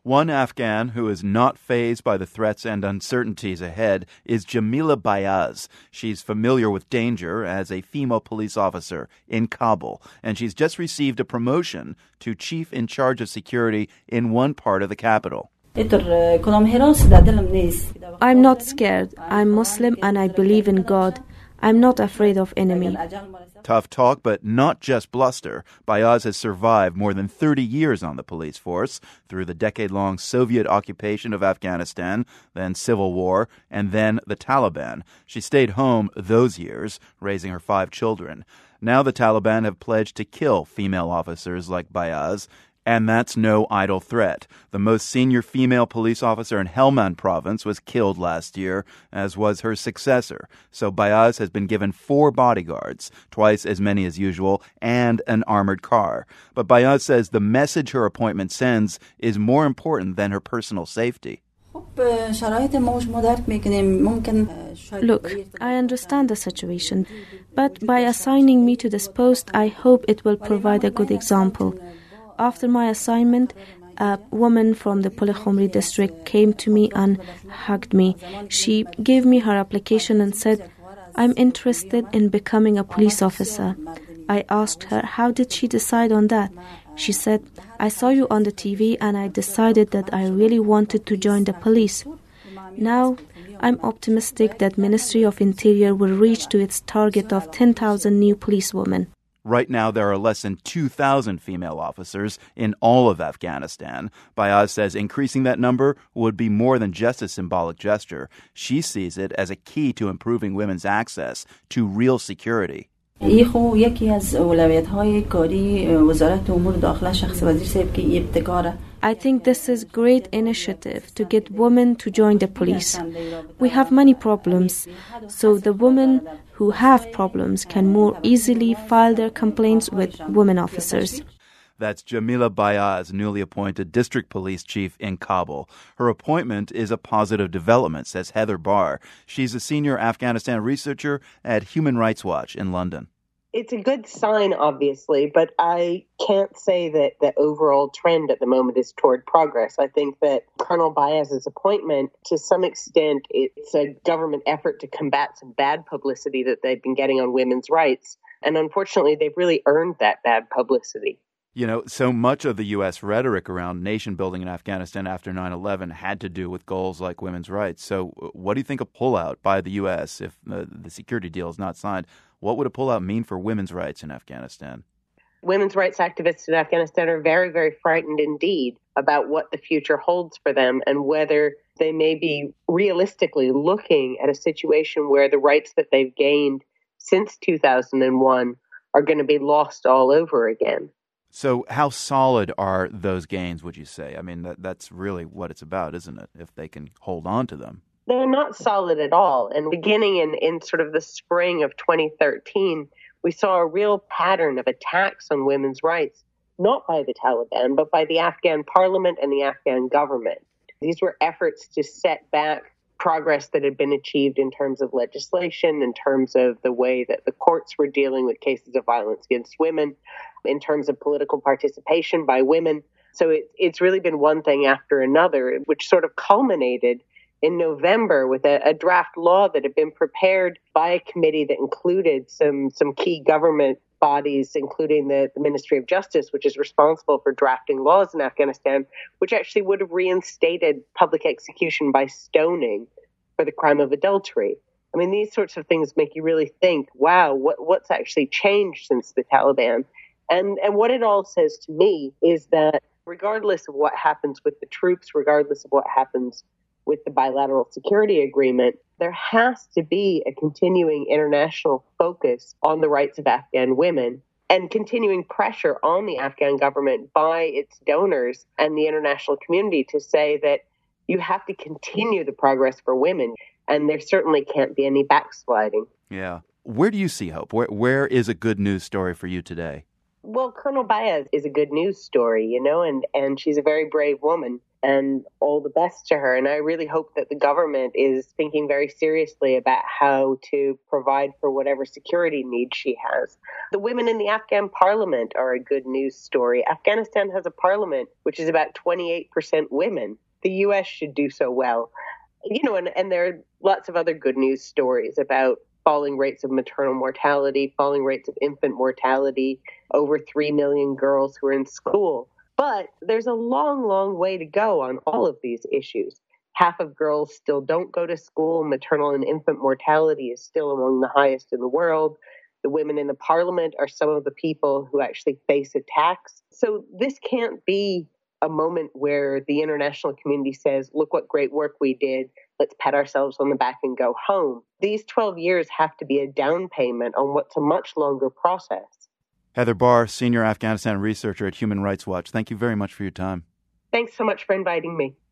One Afghan who is not fazed by the threats and uncertainties ahead is Jamila Bayaz. She's familiar with danger as a female police officer in Kabul, and she's just received a promotion to chief in charge of security in one part of the capital. I'm not scared. I'm Muslim and I believe in God. I'm not afraid of enemy. Tough talk, but not just bluster. Bayaz has survived more than 30 years on the police force through the decade-long Soviet occupation of Afghanistan, then civil war, and then the Taliban. She stayed home those years, raising her 5 children. Now the Taliban have pledged to kill female officers like Bayaz, and that's no idle threat. The most senior female police officer in Helmand province was killed last year, as was her successor. So Bayaz has been given 4 bodyguards, twice as many as usual, and an armored car. But Bayaz says the message her appointment sends is more important than her personal safety. Look, I understand the situation, but by assigning me to this post, I hope it will provide a good example. After my assignment, a woman from the Polykhumri district came to me and hugged me. She gave me her application and said, "I'm interested in becoming a police officer." I asked her, how did she decide on that? She said, "I saw you on the TV and I decided that I really wanted to join the police." Now, I'm optimistic that Ministry of Interior will reach to its target of 10,000 new policewomen. Right now, there are less than 2,000 female officers in all of Afghanistan. Bayaz says increasing that number would be more than just a symbolic gesture. She sees it as a key to improving women's access to real security. I think this is a great initiative to get women to join the police. We have many problems, so the women who have problems can more easily file their complaints with women officers. That's Jamila Bayaz, newly appointed district police chief in Kabul. Her appointment is a positive development, says Heather Barr. She's a senior Afghanistan researcher at Human Rights Watch in London. It's a good sign, obviously, but I can't say that the overall trend at the moment is toward progress. I think that Colonel Bayaz's appointment, to some extent, it's a government effort to combat some bad publicity that they've been getting on women's rights. And unfortunately, they've really earned that bad publicity. You know, so much of the U.S. rhetoric around nation building in Afghanistan after 9/11 had to do with goals like women's rights. So what do you think a pullout by the U.S., if the security deal is not signed, what would a pullout mean for women's rights in Afghanistan? Women's rights activists in Afghanistan are very, very frightened indeed about what the future holds for them and whether they may be realistically looking at a situation where the rights that they've gained since 2001 are going to be lost all over again. So how solid are those gains, would you say? I mean, that's really what it's about, isn't it, if they can hold on to them? They're not solid at all. And beginning in sort of the spring of 2013, we saw a real pattern of attacks on women's rights, not by the Taliban, but by the Afghan parliament and the Afghan government. These were efforts to set back progress that had been achieved in terms of legislation, in terms of the way that the courts were dealing with cases of violence against women, in terms of political participation by women. So it's really been one thing after another, which sort of culminated in November with a draft law that had been prepared by a committee that included some key government bodies, including the Ministry of Justice, which is responsible for drafting laws in Afghanistan, which actually would have reinstated public execution by stoning for the crime of adultery. I mean, these sorts of things make you really think, wow, what's actually changed since the Taliban? And what it all says to me is that regardless of what happens with the troops, regardless of what happens with the bilateral security agreement, there has to be a continuing international focus on the rights of Afghan women and continuing pressure on the Afghan government by its donors and the international community to say that you have to continue the progress for women, and there certainly can't be any backsliding. Yeah. Where do you see hope? Where is a good news story for you today? Well, Colonel Bayaz is a good news story, and she's a very brave woman. and all the best to her. And I really hope that the government is thinking very seriously about how to provide for whatever security needs she has. The women in the Afghan parliament are a good news story. Afghanistan has a parliament which is about 28% women. The U.S. should do so well. And there are lots of other good news stories about falling rates of maternal mortality, falling rates of infant mortality, over 3 million girls who are in school. But there's a long, long way to go on all of these issues. Half of girls still don't go to school. Maternal and infant mortality is still among the highest in the world. The women in the parliament are some of the people who actually face attacks. So this can't be a moment where the international community says, look what great work we did. Let's pat ourselves on the back and go home. These 12 years have to be a down payment on what's a much longer process. Heather Barr, Senior Afghanistan Researcher at Human Rights Watch, thank you very much for your time. Thanks so much for inviting me.